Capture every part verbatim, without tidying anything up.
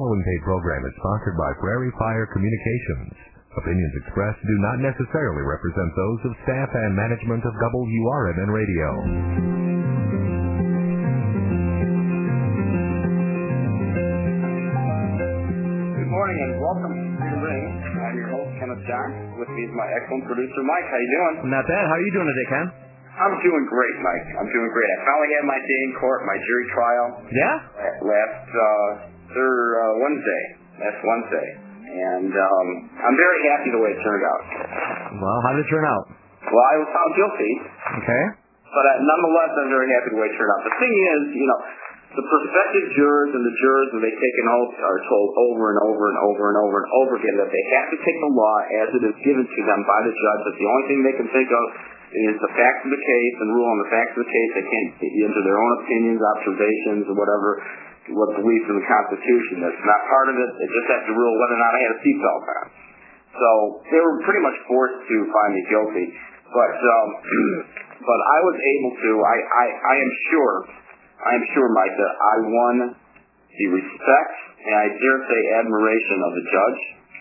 following paid program is sponsored by Prairie Fire Communications. Opinions expressed do not necessarily represent those of staff and management of W R N N Radio. Good morning and welcome to the ring. I'm your host, Kenneth John. With me is my excellent producer, Mike. How you doing? Not bad. How are you doing today, Ken? I'm doing great, Mike. I'm doing great. I finally had my day in court, my jury trial. Yeah? Last uh, third, uh, Wednesday. Last Wednesday. And um, I'm very happy the way it turned out. Well, how did it turn out? Well, I was found guilty. Okay. But uh, nonetheless, I'm very happy the way it turned out. The thing is, you know, the prospective jurors and the jurors, when they take an oath, are told over and over and over and over and over again that they have to take the law as it is given to them by the judge, that the only thing they can think of is the facts of the case and rule on the facts of the case. They can't get into their own opinions, observations, or whatever, what beliefs in the Constitution. That's not part of it. They just have to rule whether or not I had a seatbelt on. So they were pretty much forced to find me guilty. But um, but I was able to, I, I, I am sure, I am sure, Mike, that I won the respect and I dare say admiration of the judge.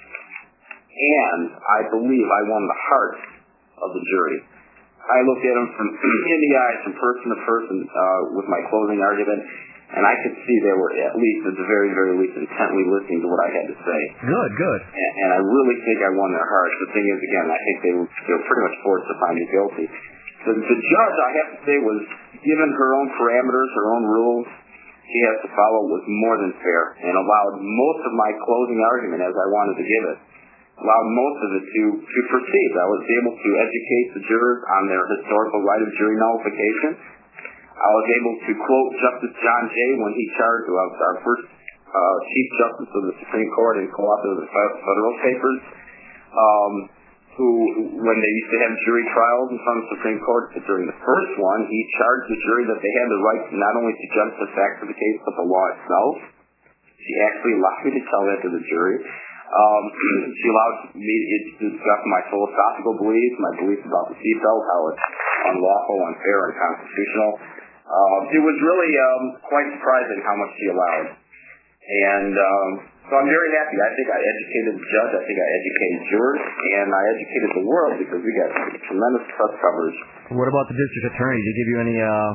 And I believe I won the heart of the jury. I looked at them from in the eyes, from person to person, uh, with my closing argument, and I could see they were at least, at the very, very least, intently listening to what I had to say. Good, good. And, and I really think I won their hearts. The thing is, again, I think they were, they were pretty much forced to find me guilty. The, the judge, I have to say, was given her own parameters, her own rules she has to follow, was more than fair, and allowed most of my closing argument as I wanted to give it. Allowed most of it to, to proceed. I was able to educate the jurors on their historical right of jury nullification. I was able to quote Justice John Jay when he charged uh, our first uh, Chief Justice of the Supreme Court and co-author of the Federal Papers, um, who, when they used to have jury trials in front of the Supreme Court, during the first one, he charged the jury that they had the right to not only to judge the facts of the case, but the law itself. She actually allowed me to tell that to the jury. Um, she allowed me to discuss my philosophical beliefs, my beliefs about the seatbelt, how it's unlawful, unfair, and unconstitutional. Uh, it was really um, quite surprising how much she allowed. And um, so I'm very happy. I think I educated the judge, I think I educated jurors, and I educated the world because we got tremendous press coverage. What about the district attorney? Did he give you any, uh,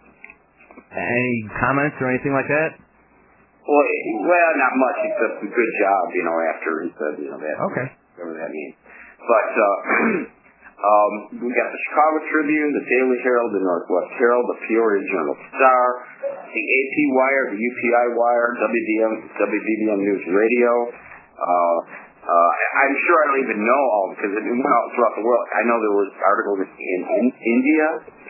any comments or anything like that? Well, well, not much, except a good job, you know, after he said, you know, that. Okay. Whatever that means. But uh, um, we got the Chicago Tribune, the Daily Herald, the Northwest Herald, the Peoria Journal Star, the A P Wire, the U P I Wire, W B M, W B B M News Radio. Uh, uh, I'm sure I don't even know all because it went out throughout the world. I know there was articles in, in India,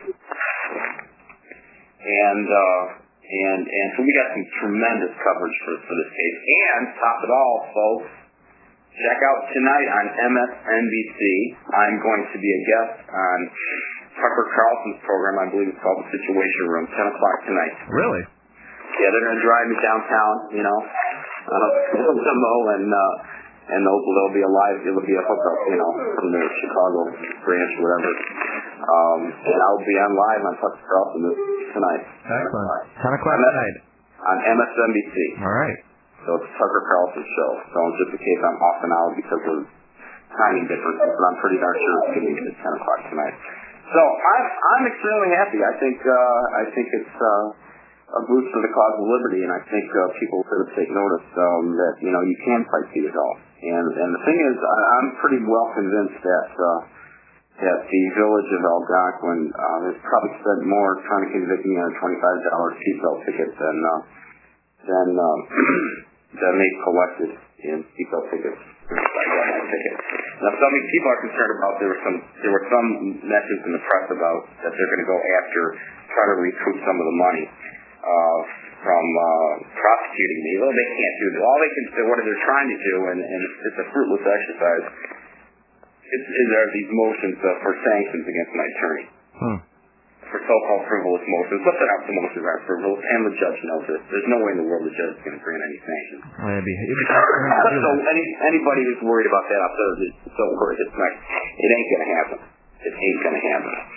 and uh, And and so we got some tremendous coverage for, for this case. And top it all, folks, check out tonight on M S N B C. I'm going to be a guest on Tucker Carlson's program. I believe it's called The Situation Room, ten o'clock tonight. Really? Yeah, they're going to drive me downtown, you know, on a limo, and uh, and there'll, there'll be a live, it'll be a hookup, you know, from the Chicago branch, whatever. Um, and I'll be on live on Tucker Carlson tonight. Excellent. ten o'clock tonight. On M S N B C. All right. So it's Tucker Carlson show. So just in case I'm off an hour because of timing differences, but I'm pretty darn sure it's going to be at ten o'clock tonight. So I'm I'm extremely happy. I think uh, I think it's uh, a boost for the cause of liberty, and I think uh, people should take notice um, that you know you can fight Peter Hall. And and the thing is, I, I'm pretty well convinced that. Uh, that the village of Algonquin uh, has probably spent more trying to convict me on a twenty-five dollar seatbelt ticket than uh, than um, than they collected in seatbelt tickets. tickets. Now, some people are concerned about there were some there were some messages in the press about that they're going to go after try to recoup some of the money uh, from uh, prosecuting me. Well, they can't do that. All they can do, what they're trying to do, and, and it's a fruitless exercise. Is, is there these motions uh, for sanctions against my attorney? Hmm. For so-called frivolous motions. What's that out the motions are frivolous? And the judge knows this. There's no way in the world the judge is going to grant any sanctions. Well, it'd be, it'd be so any, anybody who's worried about that out there, don't worry. It's not, it ain't going to happen. It ain't going to happen.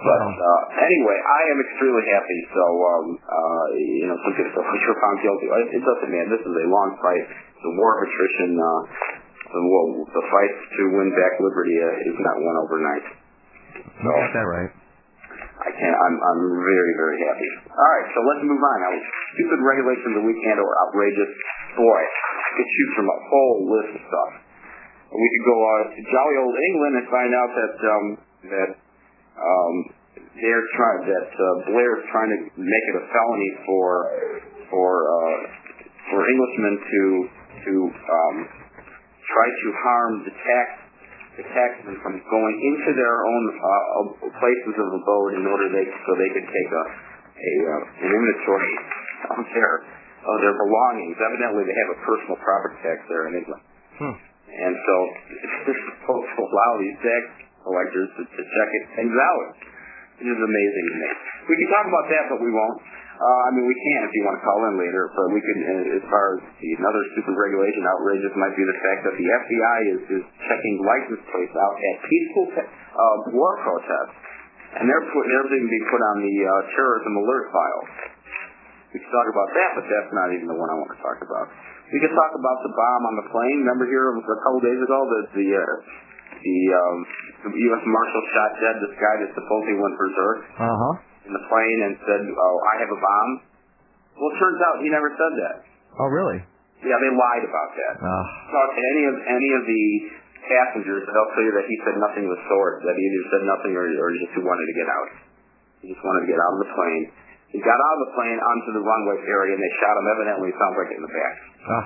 But uh, anyway, I am extremely happy. So, um, uh, you know, some people say you're found guilty. It doesn't matter. This is a long fight. It's a war of attrition. Uh, the, well, the fight to win back liberty uh, is not won overnight. So, you got that right. I can't. I'm. I'm very, very happy. All right. So let's move on. Now, stupid regulations of the weekend or outrageous. Boy, I could choose from a whole list of stuff. We could go uh, to jolly old England and find out that um, that. Um, they're trying that uh, Blair's trying to make it a felony for for uh, for Englishmen to to um, try to harm the tax the taxmen from going into their own uh, places of abode in order they so they could take a a uh, an inventory of their of their belongings. Evidently, they have a personal property tax there in England, hmm. and so it's supposed to allow these tax collectors to, to check it, things out. It is amazing to me. We can talk about that, but we won't. Uh, I mean, we can if you want to call in later, but we can, uh, as far as the, another stupid regulation, outrageous might be the fact that the F B I is, is checking license plates out at peaceful uh, war protests, and they're, put, they're being put on the uh, terrorism alert file. We can talk about that, but that's not even the one I want to talk about. We can talk about the bomb on the plane. Remember here a couple days ago that the uh, the, um, the U S Marshal shot dead this guy that supposedly went berserk uh-huh. in the plane and said, "Oh, I have a bomb." Well, it turns out he never said that. Oh, really? Yeah, they lied about that. Uh. Talk to any of any of the passengers, they'll tell you that he said nothing of the sort. That he either said nothing or, or just he wanted to get out. He just wanted to get out of the plane. He got out of the plane onto the runway area, and they shot him. Evidently, it sounds like in the back. Ah.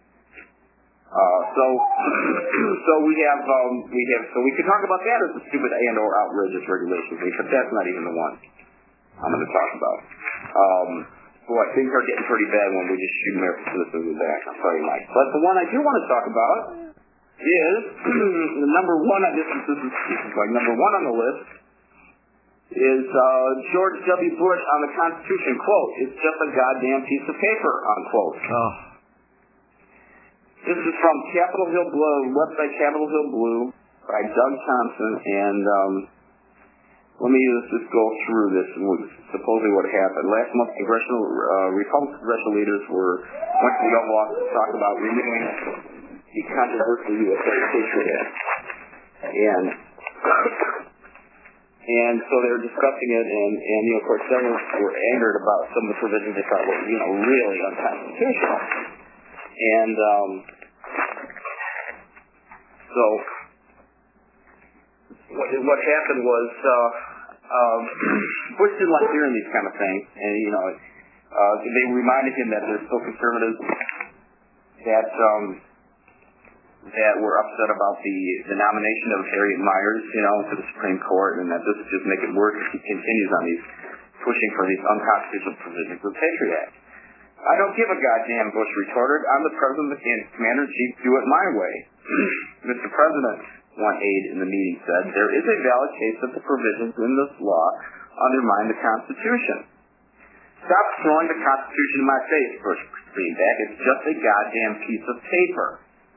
Uh, so, so we have, um, we have, so we could talk about that as a stupid and or outrageous regulations, but that's not even the one I'm going to talk about. Um, boy, things are getting pretty bad when we just shoot American citizens in the back. I'll tell you, Mike. But the one I do want to talk about is the number one. This is, this is, this is like number one on the list is uh, George W. Bush on the Constitution. Quote: "It's just a goddamn piece of paper." Unquote. Oh. This is from Capitol Hill Blue, website Capitol Hill Blue by Doug Thompson, and um, let me just, just go through this, supposedly what happened. Last month, congressional, uh, Republican congressional leaders were went to the Oval Office to talk about renewing the controversial U S Patriot Act. And, and so they were discussing it, and, and you know, of course, several were angered about some of the provisions they thought were, you know, really unconstitutional. And um, so what, what happened was uh, um, Bush didn't like hearing these kind of things, and you know, uh, they reminded him that there's still conservatives that um, that were upset about the, the nomination of Harriet Miers, you know, to the Supreme Court, and that this would just make it worse if he continues on these pushing for these unconstitutional provisions of the Patriot Act. "I don't give a goddamn," Bush retorted. "I'm the president and commander-in-chief. Do it my way." "Mister President," one aide in the meeting said, "there is a valid case that the provisions in this law undermine the Constitution." "Stop throwing the Constitution in my face," Bush screamed back. "It's just a goddamn piece of paper."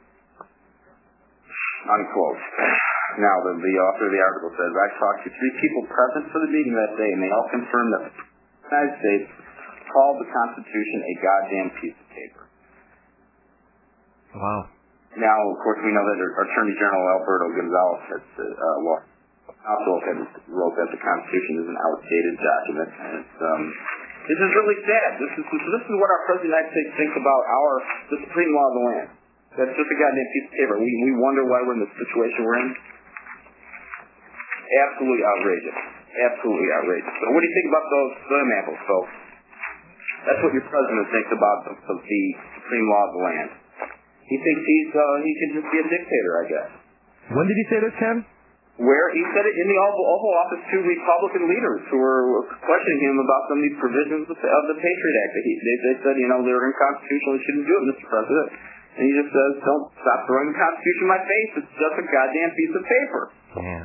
Unquote. Now, the, the author of the article says, "I talked to three people present for the meeting that day, and they all confirmed that the United States called the Constitution a goddamn piece of paper." Wow. Now, of course, we know that Attorney General Alberto Gonzales has, uh, well, also had wrote that the Constitution is an outdated document, and it's, um, this is really sad. This is this is what our President of the United States thinks about our the supreme law of the land. That's just a goddamn piece of paper. We we wonder why we're in the situation we're in. Absolutely outrageous. Absolutely outrageous. So, what do you think about those them apples, folks? That's what your president thinks about the, the, the supreme law of the land. He thinks he's uh, he can just be a dictator, I guess. When did he say this, Ken? Where he said it in the Oval, Oval Office to Republican leaders who were questioning him about some of these provisions of the, of the Patriot Act. He, they, they said, you know, they're unconstitutional. You shouldn't do it, Mister President. And he just says, "Don't stop throwing the Constitution in my face. It's just a goddamn piece of paper." Yeah.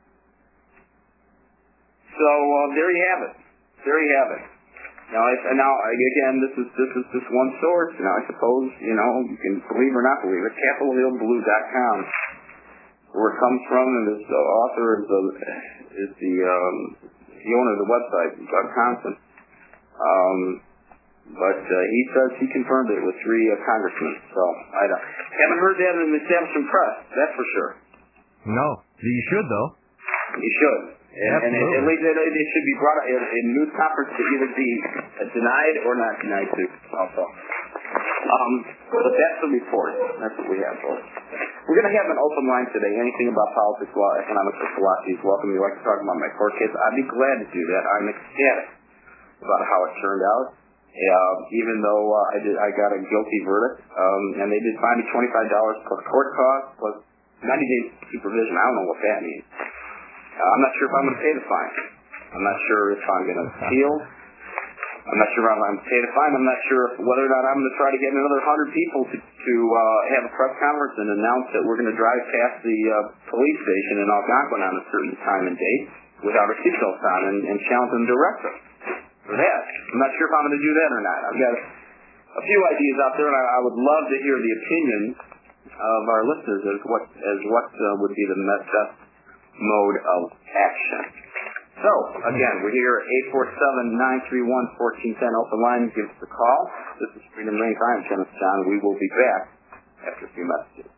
So uh, there you have it. There you have it. Now, if, now again, this is this is just one source. Now, I suppose you know you can believe or not believe it. Capitol Hill Blue dot com, where it comes from, and this uh, author is the is the um, the owner of the website, Doug Conson. Um, but uh, he says he confirmed it with three uh, congressmen. So I uh, haven't heard that in the establishment press, that's for sure. No. You should, though. You should. And, and it, at least it, it should be brought up in, in news conference to either be uh, denied or not denied too, also. Um, but that's the report. That's what we have for us. We're going to have an open line today. Anything about politics, law, economics, or philosophy is welcome. You like to talk about my court case, I'd be glad to do that. I'm ecstatic about how it turned out. Uh, even though uh, I did, I got a guilty verdict, um, and they did fine me twenty-five dollars plus court costs plus ninety days supervision. I don't know what that means. Uh, I'm not sure if I'm going to pay the fine. I'm not sure if I'm going to appeal. I'm not sure if I'm going to pay the fine. I'm not sure if, whether or not I'm going to try to get another one hundred people to, to uh, have a press conference and announce that we're going to drive past the uh, police station in Algonquin on a certain time and date without our seatbelts on and, and challenge them directly for that. I'm not sure if I'm going to do that or not. I've got a few ideas out there, and I, I would love to hear the opinions of our listeners as what as what uh, would be the best mode of action. So, again, we're here at eight four seven, nine three one, one four one zero, open line. Give us a call. This is Freedom Rings. I am Kenneth John. We will be back after a few messages.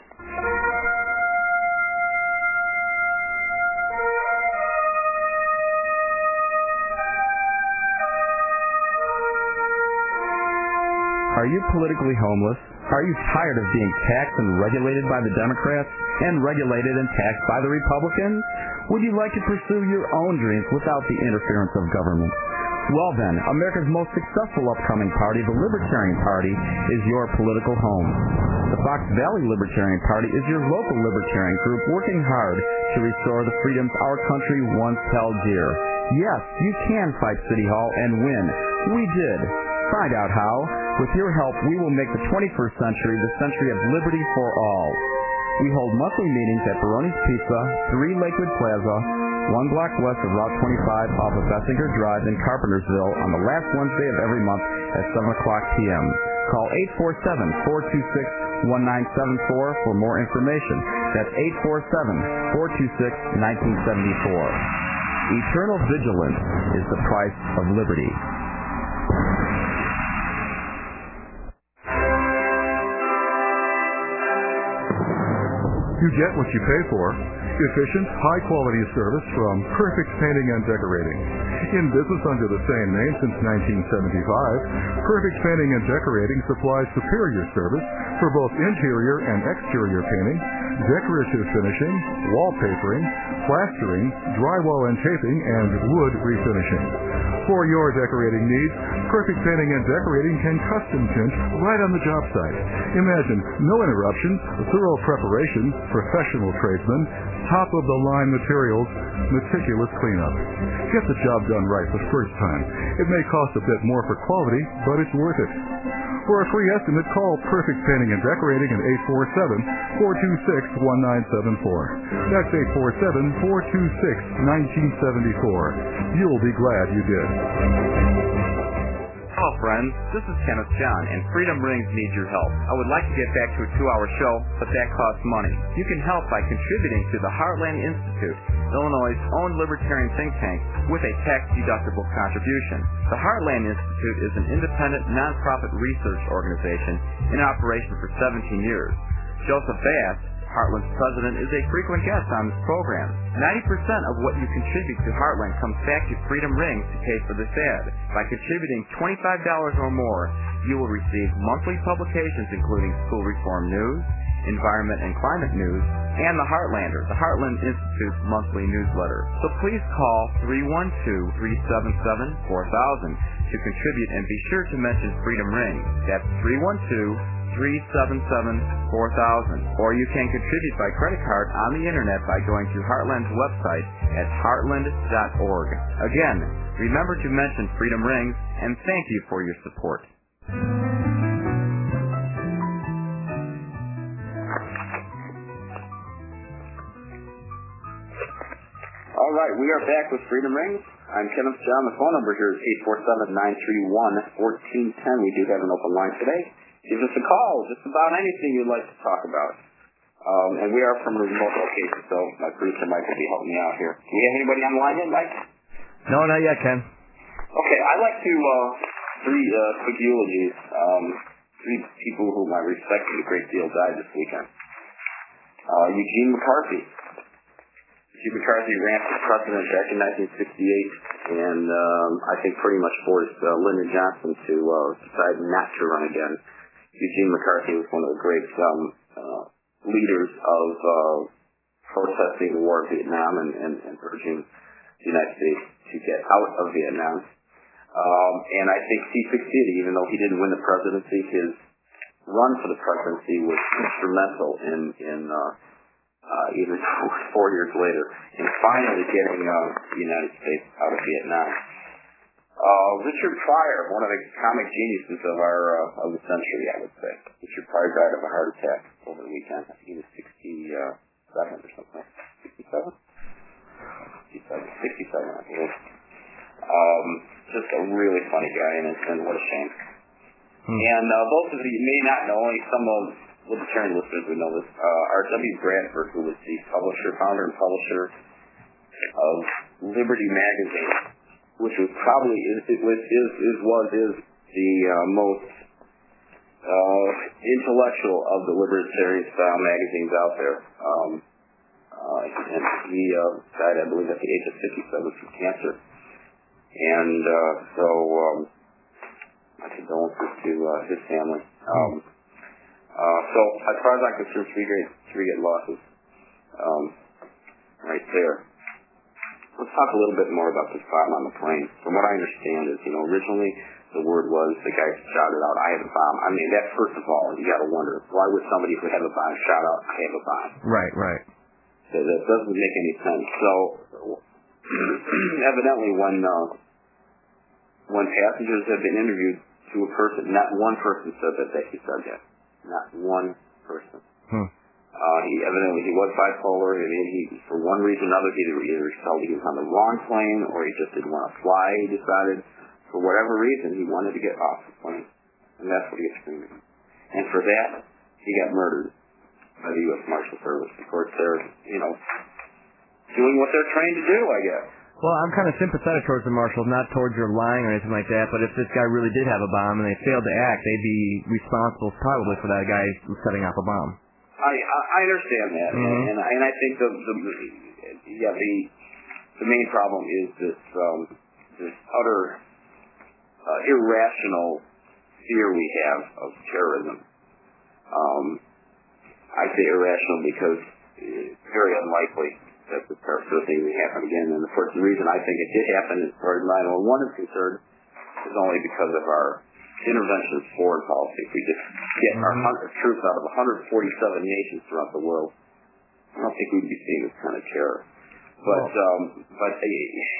Are you politically homeless? Are you tired of being taxed and regulated by the Democrats and regulated and taxed by the Republicans? Would you like to pursue your own dreams without the interference of government? Well then, America's most successful upcoming party, the Libertarian Party, is your political home. The Fox Valley Libertarian Party is your local libertarian group working hard to restore the freedoms our country once held dear. Yes, you can fight City Hall and win. We did. Find out how. With your help, we will make the twenty-first century the century of liberty for all. We hold monthly meetings at Baroni's Pizza, three Lakewood Plaza, one block west of Route twenty-five off of Bessinger Drive in Carpentersville on the last Wednesday of every month at seven o'clock p.m. Call eight four seven, four two six, one nine seven four for more information. That's eight four seven, four two six, one nine seven four. Eternal vigilance is the price of liberty. You get what you pay for. Efficient, high-quality service from Perfect Painting and Decorating. In business under the same name since nineteen seventy-five, Perfect Painting and Decorating supplies superior service for both interior and exterior painting, decorative finishing, wallpapering, plastering, drywall and taping, and wood refinishing. For your decorating needs, Perfect Painting and Decorating can custom tint right on the job site. Imagine no interruptions, thorough preparation, professional tradesmen, top-of-the-line materials, meticulous cleanup. Get the job done right the first time. It may cost a bit more for quality, but it's worth it. For a free estimate, call Perfect Painting and Decorating at eight four seven, four two six, one nine seven four. That's eight four seven, four two six, one nine seven four. You'll be glad you did. Hello, friends. This is Kenneth John, and Freedom Rings needs your help. I would like to get back to a two-hour show, but that costs money. You can help by contributing to the Heartland Institute, Illinois' own libertarian think tank, with a tax-deductible contribution. The Heartland Institute is an independent, non-profit research organization in operation for seventeen years. Joseph Bass, Heartland's president, is a frequent guest on this program. ninety percent of what you contribute to Heartland comes back to Freedom Rings to pay for this ad. By contributing twenty-five dollars or more, you will receive monthly publications including school reform news, environment and climate news, and the Heartlander, the Heartland Institute's monthly newsletter. So please call three one two, three seven seven, four thousand to contribute, and be sure to mention Freedom Rings. That's three one two, three seven seven, four thousand. Or you can contribute by credit card on the internet by going to Heartland's website at heartland dot org. Again, remember to mention Freedom Rings, and thank you for your support. All right, we are back with Freedom Rings. I'm Kenneth John. The phone number here is eight four seven, nine three one, one four one zero. We do have an open line today. Give us a call, just about anything you'd like to talk about. Um, and we are from a remote location, so my producer Mike will be helping me out here. Do we have anybody on the line yet, Mike? No, not yet, Ken. Okay, I'd like to, uh, three uh, quick eulogies. Um, three people whom I respected a great deal died this weekend. Uh, Eugene McCarthy. Eugene McCarthy ran for president back in nineteen sixty-eight, and um, I think pretty much forced uh, Lyndon Johnson to uh, decide not to run again. Eugene McCarthy was one of the great um, uh, leaders of uh, protesting the war in Vietnam and, and, and urging the United States to get out of Vietnam. Um, and I think he succeeded, even though he didn't win the presidency. His run for the presidency was instrumental in, in uh, uh, even four years later, in finally getting uh, the United States out of Vietnam. Uh, Richard Pryor, one of the comic geniuses of our uh, of the century, I would say. Richard Pryor died of a heart attack over the weekend. I think he was sixty-seven or something. sixty-seven? sixty-seven, sixty-seven, I believe. Um, just a really funny guy, and, and what a shame. Hmm. And uh, both of you may not know, only some of libertarian listeners would know this. Uh, R W Bradford, who was the publisher, founder and publisher of Liberty Magazine, which was probably is it was is, is was is the uh, most uh, intellectual of the libertarian style magazines out there. Um, uh, and he uh, died, I believe, at the age of fifty-seven from cancer. And uh, so, um, my condolences to uh, his family. Um, uh, so, as far as I'm concerned, three great, three good losses um, right there. Let's talk a little bit more about this bomb on the plane. From what I understand is, you know, originally the word was the guy shouted out, "I have a bomb." I mean, that first of all, you got to wonder, why would somebody who have a bomb shout out, "I have a bomb"? Right, right. That, that doesn't make any sense. So, evidently, when uh, when passengers have been interviewed to a person, not one person said that they said that. Not one person. Hmm. Uh, he evidently he was bipolar. I mean, he for one reason or another, he either felt he was on the wrong plane, or he just didn't want to fly. He decided, for whatever reason, he wanted to get off the plane, and that's what he experienced. And for that, he got murdered by the U S Marshal Service. Of course, they're you know doing what they're trained to do, I guess. Well, I'm kind of sympathetic towards the marshals, not towards your lying or anything like that, but if this guy really did have a bomb and they failed to act, they'd be responsible probably for that guy setting off a bomb. I I understand that, mm-hmm. and and I think the, the yeah the the main problem is this um, this utter uh, irrational fear we have of terrorism. Um, I say irrational because it's very unlikely that the sort of thing will happen again. And the first reason I think it did happen, as far as nine one one is concerned, is only because of our intervention in foreign policy. If we just get mm-hmm. our hundred troops out of one hundred forty-seven nations throughout the world, I don't think we'd be seeing this kind of terror. But oh. um, but uh,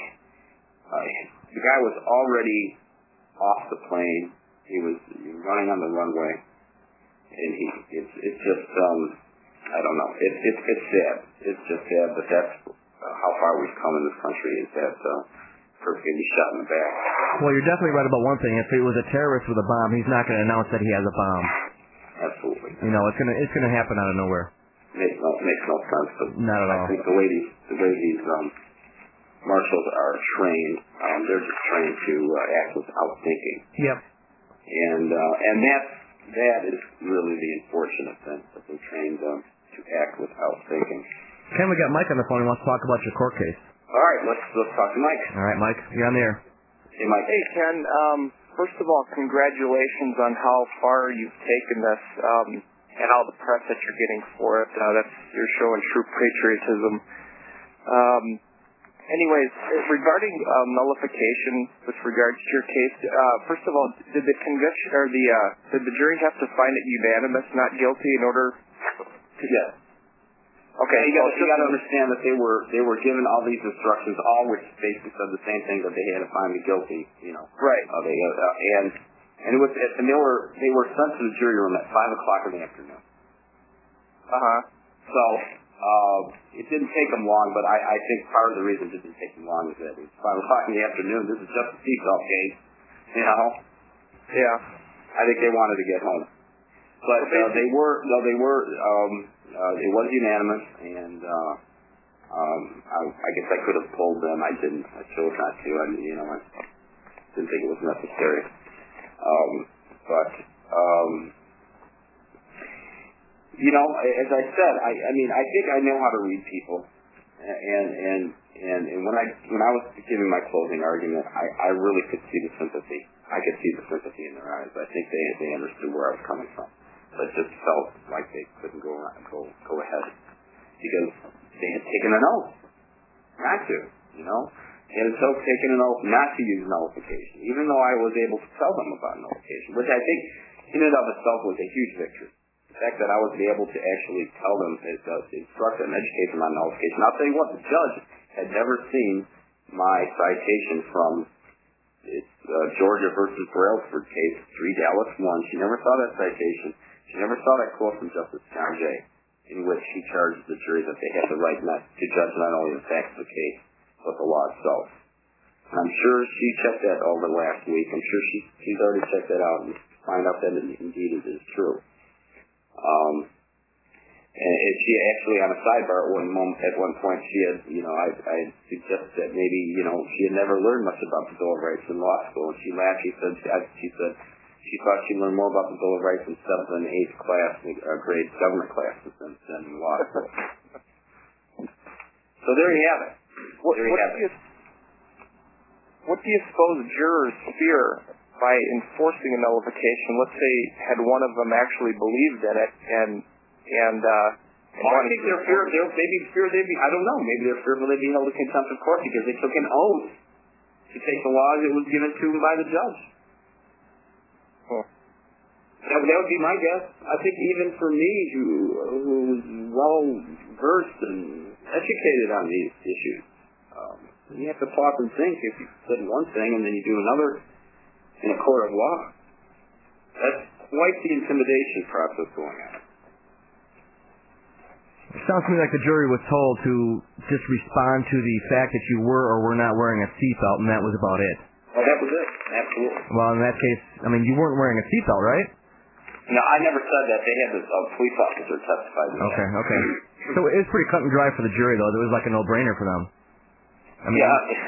uh, the guy was already off the plane. He was running on the runway, and he it's it's just um, I don't know. It's it's it's sad. It's just sad, but that's uh, how far we've come in this country. Is that uh, person can be shot in the back. Well, you're definitely right about one thing. If it was a terrorist with a bomb, he's not going to announce that he has a bomb. Absolutely. You know, it's gonna it's gonna happen out of nowhere. Makes no makes no sense. But not at all. I think the way these the way these um, marshals are trained, um, they're just trained to uh, act without thinking. Yep. And uh, and that that is really the unfortunate thing, that they're trained um, to act without thinking. Ken, we got Mike on the phone. He wants to talk about your court case. All right, let's let's talk to Mike. All right, Mike, you're on the air. Hey, Mike. Hey, Ken. Um, first of all, congratulations on how far you've taken this, um, and all the press that you're getting for it. Uh, that's you're showing true patriotism. Um, anyways, regarding um, nullification, with regards to your case, uh, first of all, did the conviction or the uh, did the jury have to find it unanimous, not guilty, in order to? Yes. Okay, you got well, you got to understand that they were they were given all these instructions, all which basically said the same thing, that they had to find me guilty. You know, right? Uh, they, uh, and and it was and they were they were sent to the jury room at five o'clock in the afternoon. Uh huh. So uh, it didn't take them long, but I, I think part of the reason it didn't take them long is that it was five o'clock in the afternoon. This is just a seatbelt case, you know. Yeah. I think they wanted to get home, but uh, they were no, they were. Um, Uh, it was unanimous, and uh, Um, I, I guess I could have told them. I didn't. I chose not to. I, you know, I didn't think it was necessary. Um, but, um, you know, as I said, I, I mean, I think I know how to read people, and and and, and when I when I was giving my closing argument, I, I really could see the sympathy. I could see the sympathy in their eyes. I think they they understood where I was coming from, but it just felt like they couldn't go go go ahead because they had taken an oath not to, you know. They had so taken an oath not to use nullification, even though I was able to tell them about nullification, which I think in and of itself was a huge victory. The fact that I was able to actually tell them, uh, instruct them, educate them on nullification. I'll tell you what, the judge had never seen my citation from it's, uh, Georgia versus Brailsford case, three Dallas one. She never saw that citation. She never saw that quote from Justice John Jay, in which he charged the jury that they had the right not to judge not only the facts of the case, but the law itself. And I'm sure she checked that over last week. I'm sure she, she's already checked that out and find out that it, indeed it is true. Um, and it, she actually, on a sidebar at one moment, at one point, she had, you know, I, I suggested that maybe, you know, she had never learned much about the Bill of Rights in law school. And she laughed. She said, I, she said, she thought she learned more about the Bill of Rights in seventh and eighth class, uh, grade government classes than, than in law school. So there you have it. What, there you what have do it. you, what do you suppose jurors fear by enforcing a nullification? Let's say had one of them actually believed in it and and uh well, I think they're fear they're maybe fear they'd be I don't know, maybe they're fearful they'd be held in contempt of court because they took an oath to take the law as it was given to them by the judge. Huh. That, that would be my guess. I think even for me who who's well versed and educated on these issues, um, you have to pause and think if you said one thing and then you do another in a court of law. That's quite the intimidation process going on. It sounds to me like the jury was told to just respond to the fact that you were or were not wearing a seatbelt, and that was about it. Oh, that was it. Absolutely. Well, in that case, I mean, you weren't wearing a seatbelt, right? No, I never said that. They had this uh, police officer testify to Okay, that. okay. So it was pretty cut and dry for the jury, though. It was like a no-brainer for them. I mean,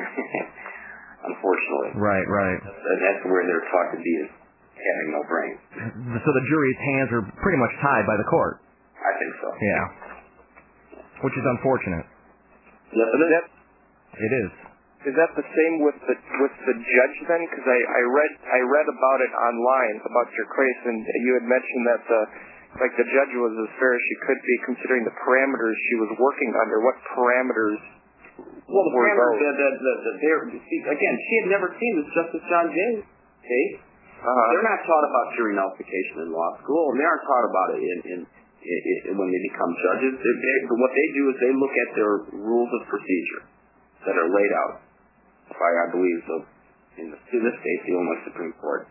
yeah. Unfortunately. Right, right. And that's where they're taught to be, is having no brain. So the jury's hands are pretty much tied by the court. I think so. Yeah. Which is unfortunate. Yes, it is. It is. Is that the same with the with the judge then? Because I, I read I read about it online about your case, and you had mentioned that the like the judge was as fair as she could be, considering the parameters she was working under. What parameters? Well, the were parameters those? that that that, that they're see, again, she had never seen this Justice John Jay case. Uh-huh. They're not taught about jury nullification in law school, and they aren't taught about it in. in It, it, when they become judges, they, they, what they do is they look at their rules of procedure that are laid out by, I believe, the, in, the, in this case, the Illinois Supreme Court.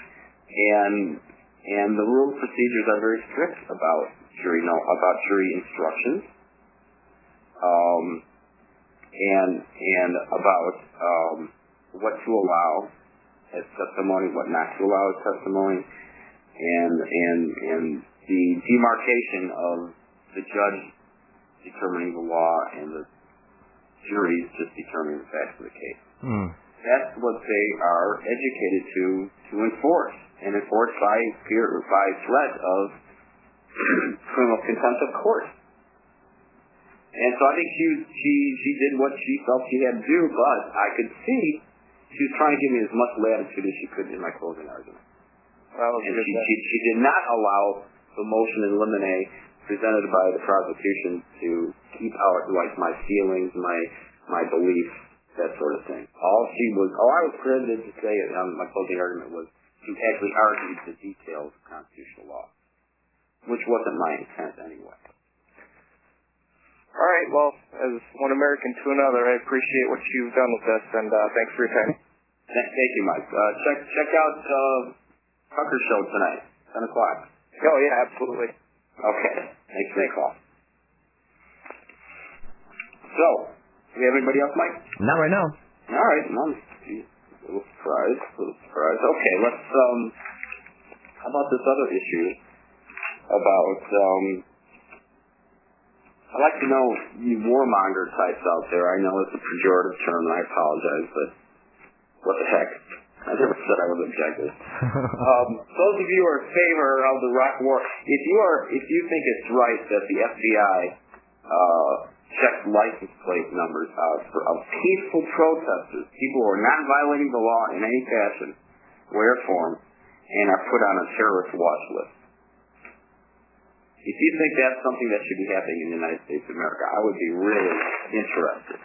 And and the rules of procedures are very strict about jury no, about jury instructions, um, and and about um, what to allow as testimony, what not to allow as testimony, and and and the demarcation of the judge determining the law and the juries just determining the facts of the case. Hmm. That's what they are educated to to enforce, and enforce by fear or by threat of criminal contempt of court. And so I think she she she did what she felt she had to do, but I could see she was trying to give me as much latitude as she could in my closing argument. Well, and she, she she did not allow the motion in limine presented by the prosecution to keep out like my feelings, my my beliefs, that sort of thing. All she was, all I was credited to say on my closing argument was to actually argue the details of constitutional law, which wasn't my intent anyway. All right. Well, as one American to another, I appreciate what you've done with this, and uh, thanks for your time. Thank you, Mike. Uh, check check out uh, Tucker's show tonight, ten o'clock. Oh yeah, absolutely. Okay. Thanks for the call. So, do we have anybody else, Mike? Not right now. All right. Well, geez, a little surprise. A little surprise. Okay, let's, um, how about this other issue about, um, I'd like to know you warmonger types out there. I know it's a pejorative term, and I apologize, but what the heck? I never said I was objective. um, those of you who are in favor of the Iraq War, if you are, if you think it's right that the F B I uh, checks license plate numbers out for, of peaceful protesters, people who are not violating the law in any fashion, way or form, and are put on a terrorist watch list. If you think that's something that should be happening in the United States of America, I would be really interested.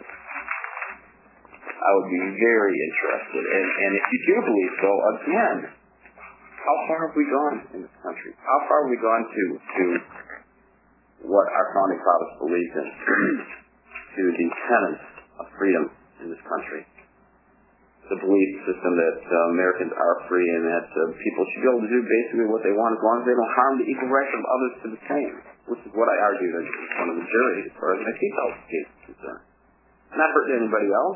I would be very interested. And, and if you do believe so, again, how far have we gone in this country? How far have we gone to, to what our founding fathers believed in, to the tenets of freedom in this country? The belief system that uh, Americans are free and that uh, people should be able to do basically what they want as long as they don't harm the equal rights of others to the same, which is what I argued in front of the jury as far as my seatbelt case is concerned. Not hurting anybody else.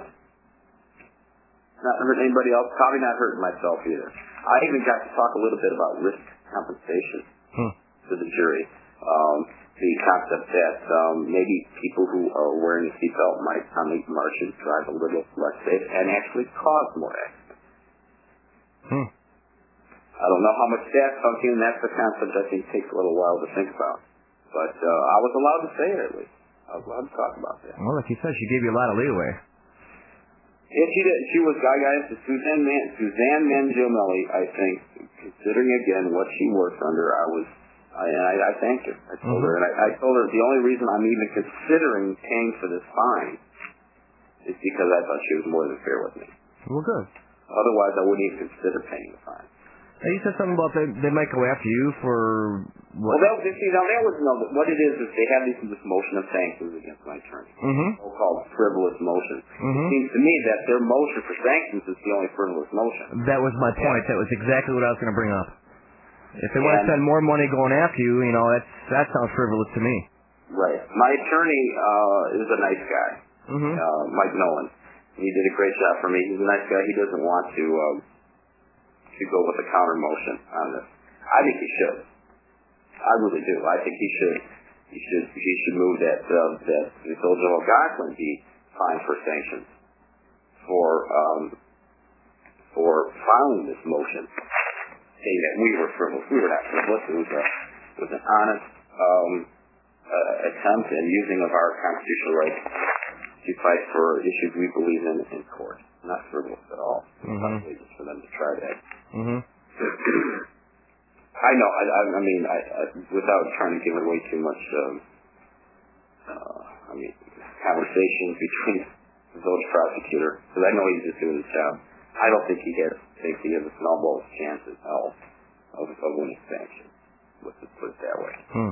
Not hurting anybody else. Probably not hurting myself either. I even got to talk a little bit about risk compensation hmm. to the jury. Um, the concept that um, maybe people who are wearing a seatbelt might, on these marches, drive a little less safe and actually cause more accidents. Hmm. I don't know how much that sunk in. That's the concept I think takes a little while to think about. But uh, I was allowed to say it at least. I was allowed to talk about that. Well, like you said, she gave you a lot of leeway. Yeah, she did. She was, guys, Suzanne, Man, Suzanne Mangiamelli, I think, considering again what she works under, I was I, I, I thanked her. I told mm-hmm. her, and I, I told her the only reason I'm even considering paying for this fine is because I thought she was more than fair with me. Well, good. Otherwise, I wouldn't even consider paying the fine. Now, you said something about they, they might go after you for what? Well, that was, see, now that was no. What it is is they have this, this motion of sanctions against my attorney, mm-hmm. so-called frivolous motion. Mm-hmm. It seems to me that their motion for sanctions is the only frivolous motion. That was my point. Yeah. That was exactly what I was going to bring up. If they want to spend more money going after you, you know, that's, that sounds frivolous to me. Right. My attorney uh, is a nice guy, mm-hmm. uh, Mike Nolan. He did a great job for me. He's a nice guy. He doesn't want to um, to go with a counter motion on this. I think he should. I really do. I think he should. He should. He should move that uh, that Soldier O'Goslin be fined for sanctions for um, for filing this motion. Saying that we were frivolous. We were not frivolous. It was, a, it was an honest um, uh, attempt and using of our constitutional rights to fight for issues we believe in in court. Not frivolous at all. Mm-hmm. Just for them to try that. Mm-hmm. I know. I, I, I mean, I, I, without trying to give away too much, um, uh, I mean, conversations between the village prosecutor, because I know he's just doing his job. I don't think he has, thinks he has a snowball's chance at hell of, of winning sanctions. Let's just put it that way. Hmm.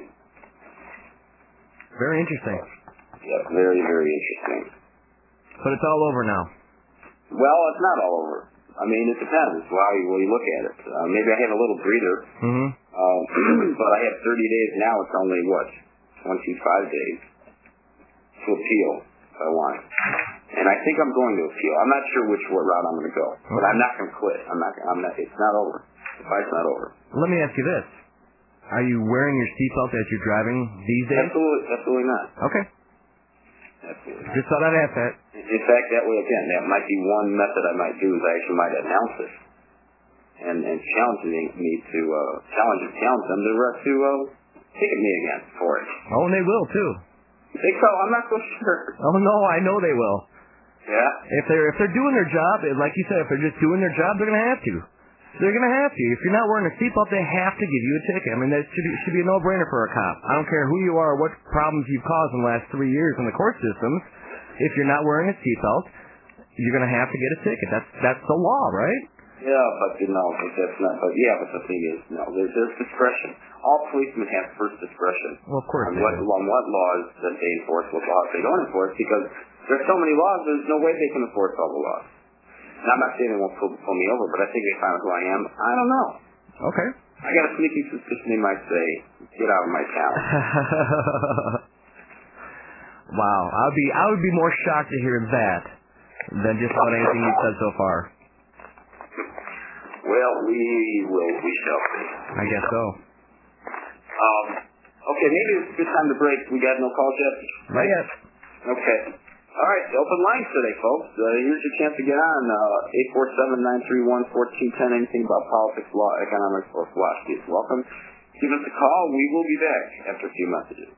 Very interesting. Yeah, very, very interesting. But it's all over now. Well, it's not all over. I mean, it depends how you, well, you look at it. Uh, maybe I have a little breather, mm-hmm. um, but I have thirty days now. It's only, what, twenty-five days to appeal if I want. And I think I'm going to appeal. I'm not sure which route I'm going to go, but I'm not going to quit. I'm not. I'm not. It's not over. The fight's not over. Let me ask you this: are you wearing your seatbelt as you're driving these days? Absolutely, absolutely not. Okay. Absolutely not. Just thought I'd ask that. In fact, that way again, that might be one method I might do. Is I actually might announce it and and challenge me to uh, challenge challenge them to uh, to uh, ticket me again for it. Oh, and they will too. You think so? I'm not so sure. Oh no, I know they will. Yeah. If they're if they're doing their job, like you said, if they're just doing their job, they're gonna have to. They're gonna have to. If you're not wearing a seatbelt, they have to give you a ticket. I mean, that should be, should be a no-brainer for a cop. I don't care who you are or what problems you've caused in the last three years in the court systems. If you're not wearing a seatbelt, you're gonna have to get a ticket. That's that's the law, right? Yeah, but you know, that's not. But yeah, but the thing is, no, there's, there's discretion. All policemen have first discretion. Well, of course. On what, on what laws that they enforce, what laws they don't enforce, because there's so many laws. There's no way they can enforce all the laws. And I'm not saying they won't pull, pull me over, but I think they find out who I am. I don't know. Okay. I got a sneaky suspicion they might say, "Get out of my town." Wow, I'd be I would be more shocked to hear that than just about anything you've said so far. Well, we will. We shall see. I guess so. Um. Okay, maybe it's a good time to break. We got no calls yet? Not yet. Okay. All right, open lines today, folks. Uh, here's your chance to get on. Uh, eight four seven, nine three one, one four one zero. Anything about politics, law, economics, or philosophy is welcome. Give us a call. We will be back after a few messages.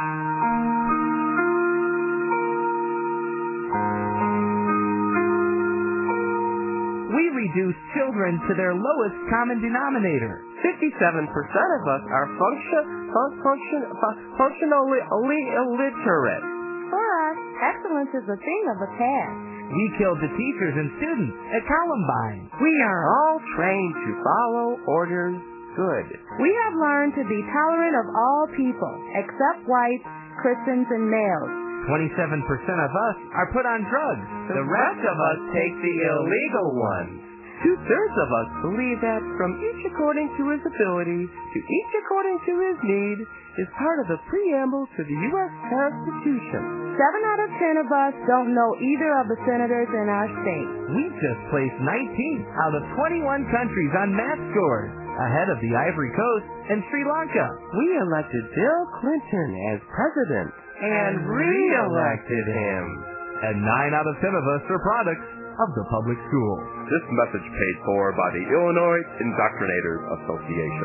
We reduce children to their lowest common denominator. fifty-seven percent of us are function, fun- function, fun- functionally illiterate. For us, excellence is a thing of the past. We killed the teachers and students at Columbine. We are all trained to follow orders good. We have learned to be tolerant of all people, except whites, Christians, and males. twenty-seven percent of us are put on drugs. The, the rest of us take the illegal ones. Two-thirds of us believe that from each according to his ability to each according to his need is part of the preamble to the U S Constitution. Seven out of ten of us don't know either of the senators in our state. We just placed nineteenth out of twenty-one countries on math scores, ahead of the Ivory Coast and Sri Lanka. We elected Bill Clinton as president and re-elected him. And nine out of ten of us are products of the public school. This message paid for by the Illinois Indoctrinators Association.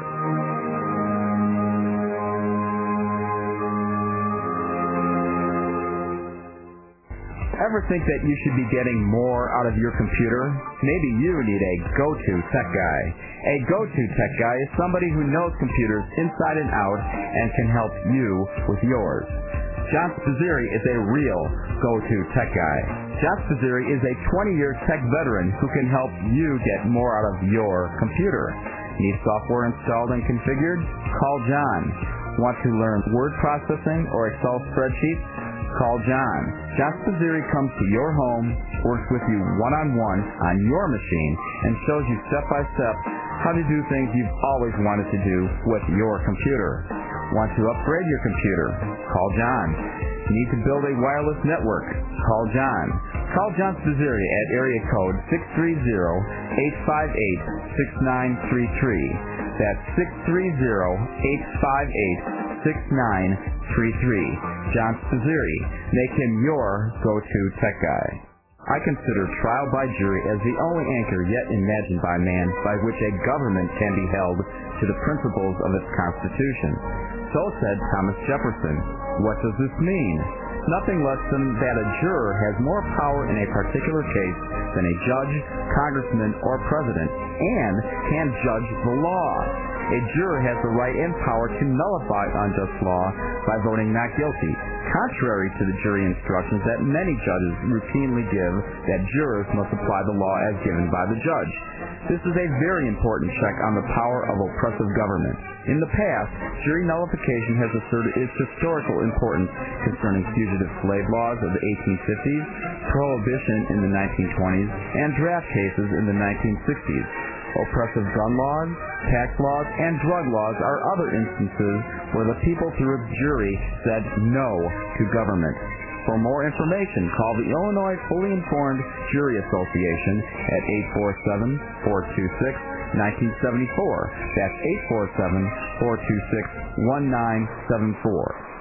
Ever think that you should be getting more out of your computer? Maybe you need a go-to tech guy. A go-to tech guy is somebody who knows computers inside and out and can help you with yours. John Spizzeri is a real go-to tech guy. John Spizzeri is a twenty-year tech veteran who can help you get more out of your computer. Need software installed and configured? Call John. Want to learn word processing or Excel spreadsheets? Call John. John Spizzeri comes to your home, works with you one-on-one on your machine, and shows you step-by-step how to do things you've always wanted to do with your computer. Want to upgrade your computer? Call John. Need to build a wireless network? Call John. Call John Spizzeri at area code six three zero, eight five eight, six nine three three. That's six three zero, eight five eight, six nine three three. John Spizzeri. Make him your go-to tech guy. I consider trial by jury as the only anchor yet imagined by man by which a government can be held to the principles of its Constitution. So said Thomas Jefferson. What does this mean? Nothing less than that a juror has more power in a particular case than a judge, congressman, or president, and can judge the law. A juror has the right and power to nullify unjust law by voting not guilty, contrary to the jury instructions that many judges routinely give that jurors must apply the law as given by the judge. This is a very important check on the power of oppressive government. In the past, jury nullification has asserted its historical importance concerning fugitive slave laws of the eighteen fifties, prohibition in the nineteen twenties, and draft cases in the nineteen sixties. Oppressive gun laws, tax laws, and drug laws are other instances where the people through its jury said no to government. For more information, call the Illinois Fully Informed Jury Association at eight four seven, four two six, one nine seven four. That's eight four seven, four two six, one nine seven four.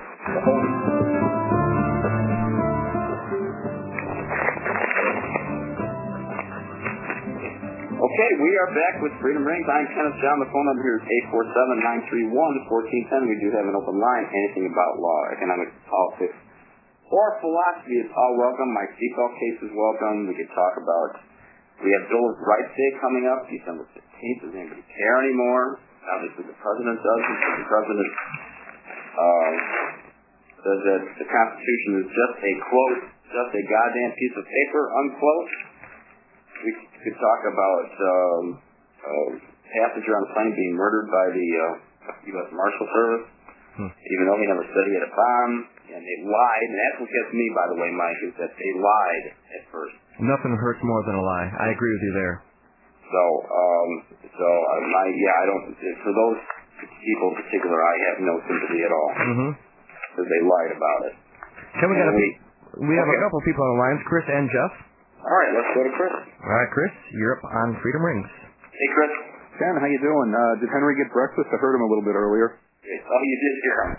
Okay, we are back with Freedom Rings. I'm Kenneth John. The phone number here is eight four seven, nine three one, one four one zero. We do have an open line. Anything about law, economics, politics, or philosophy is all welcome. My seatbelt case is welcome. We could talk about, we have Bill of Rights Day coming up, December fifteenth. Does anybody care anymore? Obviously the President does, because the President uh, says that the Constitution is just a quote, just a goddamn piece of paper, unquote. We could talk about um, a passenger on a plane being murdered by the uh, U S Marshal Service, hmm. even though he never said he had a bomb, and they lied. And that's what gets me, by the way, Mike, is that they lied at first. Nothing hurts more than a lie. I agree with you there. So, um, so uh, my, yeah, I don't. For those people in particular, I have no sympathy at all, mm-hmm. because they lied about it. Can we get a, we, we have okay. a couple people on the lines, Chris and Jeff. All right, let's go to Chris. All right, Chris, you're up on Freedom Rings. Hey, Chris. Ken, how you doing? Uh, did Henry get breakfast? I heard him a little bit earlier. Oh, you did hear him.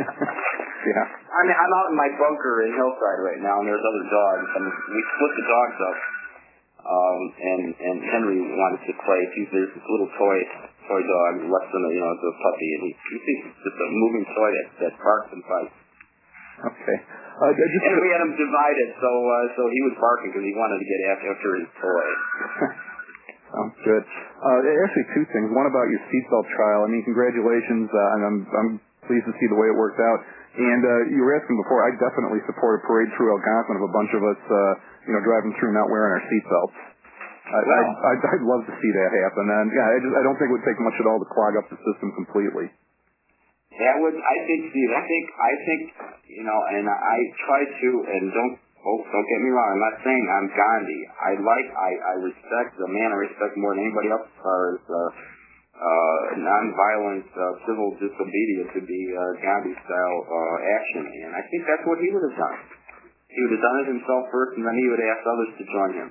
Yeah. I mean, I'm out in my bunker in Hillside right now, and there's other dogs. I mean, we split the dogs up, um, and and Henry wanted to play. He's there's this little toy toy dog, less than a, you know, it's a puppy, and he, he thinks it's just a moving toy that that barks and fights. Okay. Uh, just and we had him divided, so uh, so he was barking because he wanted to get after, after his toy. Sounds good. Uh, actually, two things. One about your seatbelt trial. I mean, congratulations. Uh, and I'm I'm pleased to see the way it worked out. And uh, you were asking before, I definitely support a parade through Algonquin of a bunch of us, uh, you know, driving through not wearing our seatbelts. I, wow. I'd, I'd, I'd love to see that happen. And yeah, I, just, I don't think it would take much at all to clog up the system completely. That would, I think, Steve. I think, I think, you know, and I try to, and don't, oh, don't get me wrong. I'm not saying I'm Gandhi. I like, I, I respect the man. I respect more than anybody else as far as. Uh, Uh, non-violent uh, civil disobedience would be uh, Gandhi-style uh, action, and I think that's what he would have done. He would have done it himself first, and then he would ask others to join him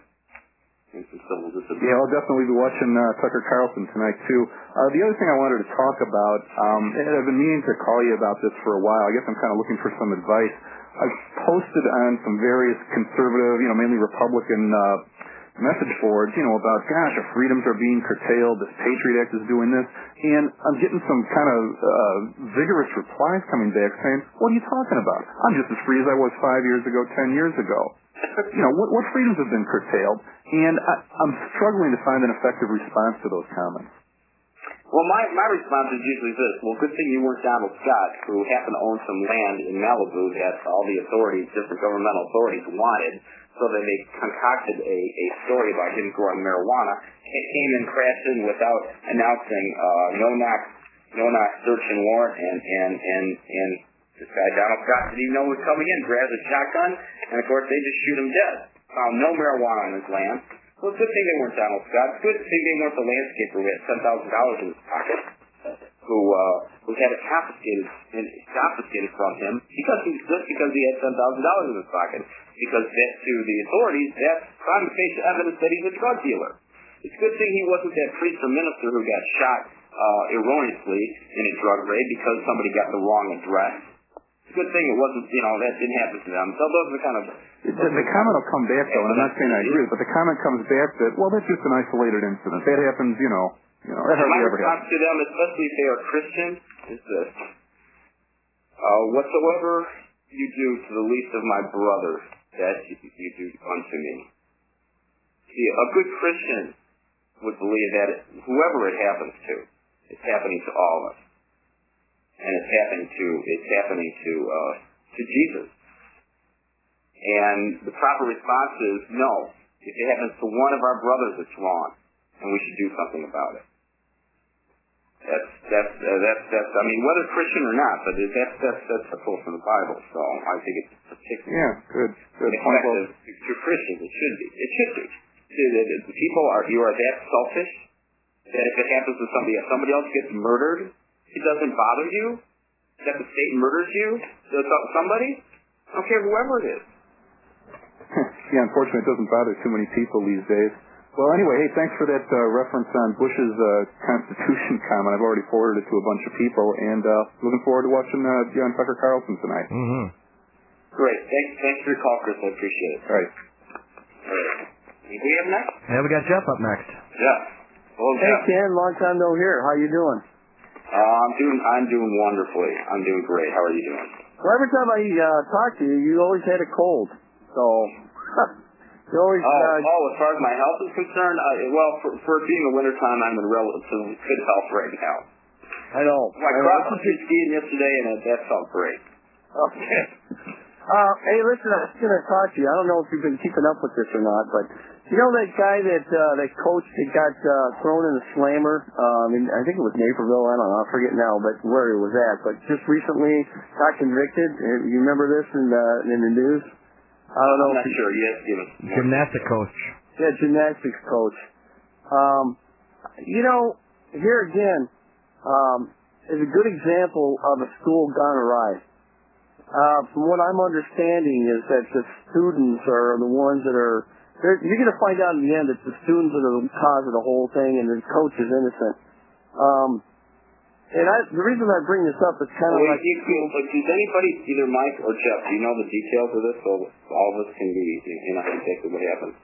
in some civil disobedience. Yeah, I'll definitely be watching uh, Tucker Carlson tonight, too. Uh, the other thing I wanted to talk about, um, and I've been meaning to call you about this for a while. I guess I'm kind of looking for some advice. I've posted on some various conservative, you know, mainly Republican uh message boards, you know, about, gosh, our freedoms are being curtailed, this Patriot Act is doing this, and I'm getting some kind of uh, vigorous replies coming back saying, what are you talking about? I'm just as free as I was five years ago, ten years ago. You know, what, what freedoms have been curtailed? And I, I'm struggling to find an effective response to those comments. Well, my, my response is usually this. Well, good thing you weren't Donald Scott, who happened to own some land in Malibu that all the authorities, different governmental authorities, wanted. So then they concocted a, a story about him growing marijuana. It came and crashed in without announcing uh, no knock, no knock search and warrant, and and and and this guy Donald Scott didn't even know was coming in. Grabs a shotgun, and of course they just shoot him dead. Found no marijuana on his land. Well, it's a good thing they weren't Donald Scott. It's a good thing they weren't the landscaper who had ten thousand dollars in his pocket, who uh, who had it confiscated and confiscated from him because he just because he had ten thousand dollars in his pocket. Because that, to the authorities, that's prima facie evidence that he's a drug dealer. It's a good thing he wasn't that priest or minister who got shot uh, erroneously in a drug raid because somebody got the wrong address. It's a good thing it wasn't, you know, that didn't happen to them. So those are kind of... The, the comment will come back, though, and I'm not saying I agree, but the comment comes back that, well, that's just an isolated incident. That happens, you know, you know, that hardly My ever response happens. to them, especially if they are Christian, is this. Uh, whatsoever you do to the least of my brothers, that you, you do unto me. See, a good Christian would believe that it, whoever it happens to, it's happening to all of us, and it's happening to it's happening to uh, to Jesus. And the proper response is no. If it happens to one of our brothers, it's wrong, and we should do something about it. That's that's uh, that's that's. I mean, whether Christian or not, but that's that's that's a quote from the Bible. So I think it's particularly yeah, good, good. effective to Christians. It should be. It should be. The, the, the people are you are that selfish that if it happens to somebody, if somebody else gets murdered, it doesn't bother you. That the state murders you, somebody. I don't care whoever it is. Yeah, unfortunately, it doesn't bother too many people these days. Well, anyway, hey, thanks for that uh, reference on Bush's uh, Constitution comment. I've already forwarded it to a bunch of people, and uh, looking forward to watching uh, John Tucker Carlson tonight. Mm-hmm. Great. Thanks, thanks for your call, Chris. I appreciate it. All right. All right. Who do we have next? Yeah, we got Jeff up next. Jeff. Hello, hey, Jeff. Ken. Long time no hear. How you doing? Uh, I'm doing. I'm doing wonderfully. I'm doing great. How are you doing? Well, every time I uh, talk to you, you always had a cold. So. You always, oh, uh, oh, as far as my health is concerned, uh, well, for, for being the wintertime, I'm in relatively good health right now. I know. I crossed country skiing yesterday, and it, that felt great. Okay. Uh, hey, listen, I was going to talk to you. I don't know if you've been keeping up with this or not, but you know that guy that uh, that coach that got uh, thrown in the slammer? Um, in, I think it was Naperville. I don't know. I forget now, but where he was at. But just recently got convicted. You remember this in the in the news? I don't know. I'm not if sure. Yes, give us. Gymnastic coach. Yeah, gymnastics coach. Um, you know, here again um, is a good example of a school gone awry. Uh, from what I'm understanding is that the students are the ones that are. You're going to find out in the end that the students are the cause of the whole thing, and the coach is innocent. Um, And I, the reason I bring this up is kind of well, like... You, you, but does anybody, either Mike or Jeff, do you know the details of this so all of us can be, you know, exactly what happened?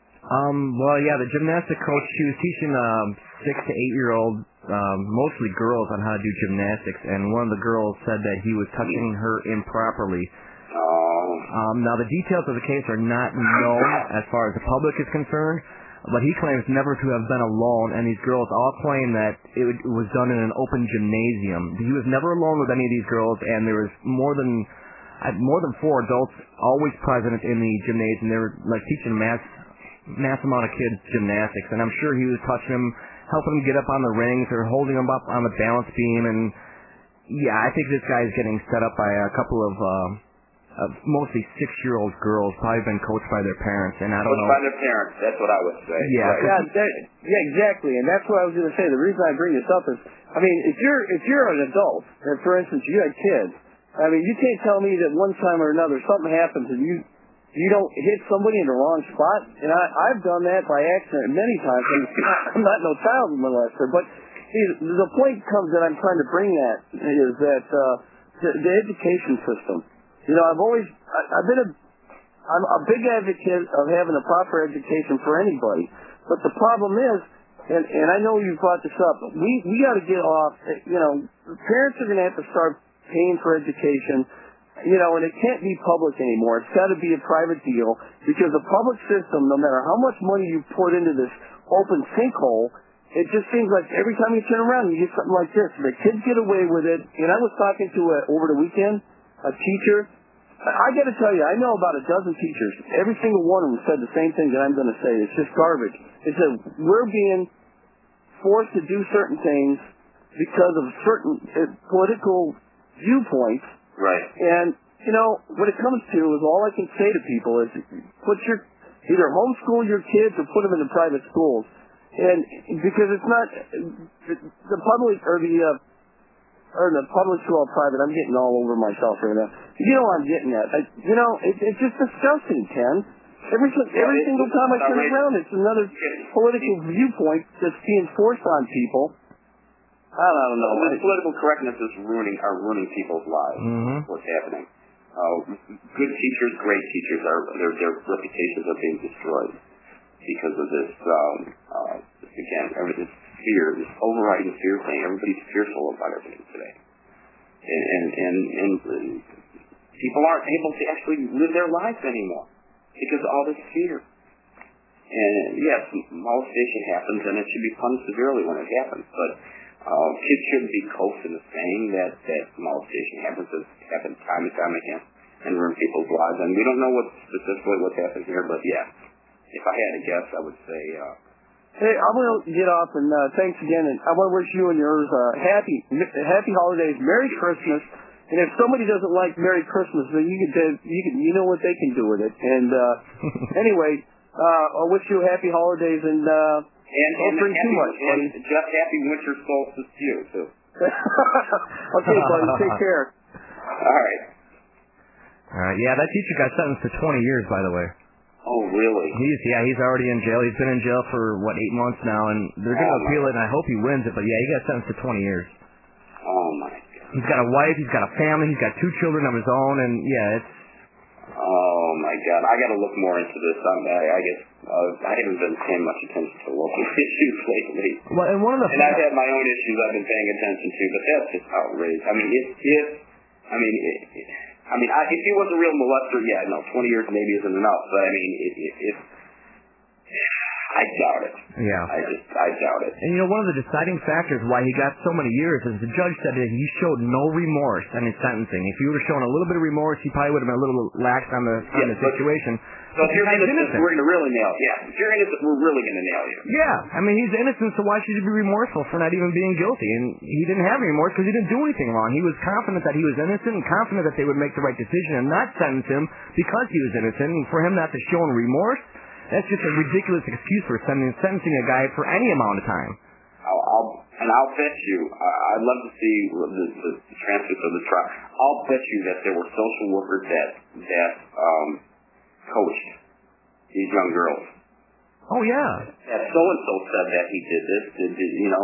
Um, well, yeah, the gymnastic coach, she was teaching um, six to eight-year-old, um, mostly girls, on how to do gymnastics, and one of the girls said that he was touching her improperly. Oh. Um, now, the details of the case are not known as far as the public is concerned, but he claims never to have been alone, and these girls all claim that it was done in an open gymnasium. He was never alone with any of these girls, and there was more than uh, more than four adults always present in the gymnasium. They were like teaching mass mass amount of kids gymnastics, and I'm sure he was touching them, helping them get up on the rings or holding them up on the balance beam. And yeah, I think this guy's getting set up by a couple of uh, uh, mostly six-year-old girls, probably been coached by their parents, and I don't coached know. by their parents, that's what I would say. Yeah, right. yeah, that, yeah, exactly, and that's what I was going to say. The reason I bring this up is, I mean, if you're if you're an adult, and for instance, you had kids, I mean, you can't tell me that one time or another something happens and you you don't hit somebody in the wrong spot. And I, I've done that by accident many times. And I'm not no child molester, but see, the point comes that I'm trying to bring at is that uh, the, the education system. You know, I've always I, I've been a I'm a big advocate of having a proper education for anybody. But the problem is, and and I know you brought this up, we we got to get off. You know, parents are going to have to start paying for education. You know, and it can't be public anymore. It's got to be a private deal because the public system, no matter how much money you put into this open sinkhole, it just seems like every time you turn around, you get something like this. The kids get away with it. And I was talking to a, over the weekend a teacher. I got to tell you, I know about a dozen teachers. Every single one of them said the same thing that I'm going to say. It's just garbage. It said we're being forced to do certain things because of certain uh, political viewpoints. Right. And, you know, what it comes to is all I can say to people is put your, either homeschool your kids or put them into private schools. And because it's not, the public, or the, uh, or the public school or private, I'm getting all over myself right now. You know what I'm getting at. I, you know, it, it's just disgusting, Ken. Every, every yeah, single time I turn right. around, it's another political viewpoint that's being forced on people. I don't know. This political correctness is ruining are ruining people's lives. Mm-hmm. What's happening? Uh, good teachers, great teachers, are their their reputations are being destroyed because of this. Um, uh, again, this fear, this overriding fear thing. Everybody's fearful about everything today, and and and, and people aren't able to actually live their lives anymore because of all this fear. And yes, molestation happens, and it should be punished severely when it happens, but. Uh, kids shouldn't be coached into saying that, that molestation happens, it happens time and time again and ruin people's lives. And we don't know what specifically what's happened here, but yeah, if I had to guess, I would say... Uh, hey, I'm going to get off, and uh, thanks again, and I want to wish you and yours uh, happy happy holidays, Merry Christmas, and if somebody doesn't like Merry Christmas, then you can you can you know what they can do with it. And uh, anyway, uh, I wish you happy holidays, and... Uh, And, Don't and drink happy, too much, buddy. And just happy winter solstice to you, too. Okay, buddy. Take care. All right. All right. Yeah, that teacher got sentenced to twenty years, by the way. Oh, really? He's yeah, he's already in jail. He's been in jail for what eight months now, and they're going to oh, appeal it. And I hope he wins it. But yeah, he got sentenced to twenty years. Oh my God. He's got a wife. He's got a family. He's got two children of his own, and yeah, it's. Oh my God! I got to look more into this. I'm, I, I guess uh, I haven't been paying much attention to local issues lately. Well, and one of the and I've had my own issues I've been paying attention to, but that's just outrageous. I mean, if if I mean, it, it, I mean, I, if he was a real molester, yeah, no, twenty years maybe isn't enough. But I mean, if, if, if I doubt it. Yeah. I just I doubt it. And you know, one of the deciding factors why he got so many years is the judge said that he showed no remorse in his sentencing. If he would have shown a little bit of remorse, he probably would have been a little lax on the on yeah, the situation. So if you're innocent, innocent, we're going to really nail you. Yeah, if you're innocent, we're really going to nail you. Yeah, I mean, he's innocent, so why should he be remorseful for not even being guilty? And he didn't have remorse because he didn't do anything wrong. He was confident that he was innocent and confident that they would make the right decision and not sentence him because he was innocent. And for him not to show remorse, that's just a ridiculous excuse for sending, sentencing a guy for any amount of time. I'll, I'll, and I'll bet you, uh, I'd love to see the, the, the transcripts of the trial. I'll bet you that there were social workers that that um, coached these young girls. Oh yeah. That so and so said that he did this. Did, did you know?